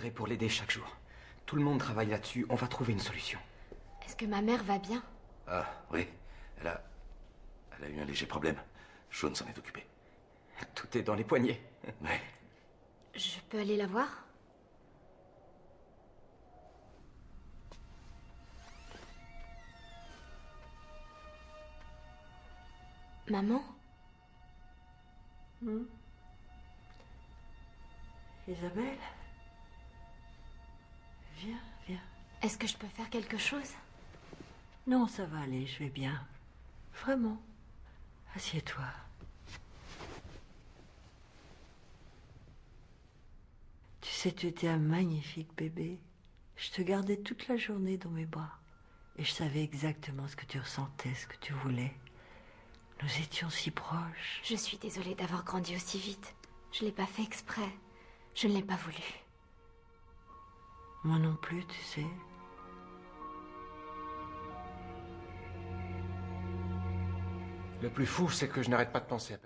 travaillerai pour l'aider chaque jour. Tout le monde travaille là-dessus, on va trouver une solution. Est-ce que ma mère va bien? Ah, oui. Elle a eu un léger problème. Sean s'en est occupé. Tout est dans les poignets. Ouais. Je peux aller la voir? Maman? Isabelle? Viens, viens. Est-ce que je peux faire quelque chose? Non, ça va aller, je vais bien. Vraiment. Assieds-toi. Tu sais, tu étais un magnifique bébé. Je te gardais toute la journée dans mes bras. Et je savais exactement ce que tu ressentais, ce que tu voulais. Nous étions si proches. Je suis désolée d'avoir grandi aussi vite. Je l'ai pas fait exprès. Je ne l'ai pas voulu. Moi non plus, tu sais. Le plus fou, c'est que je n'arrête pas de penser à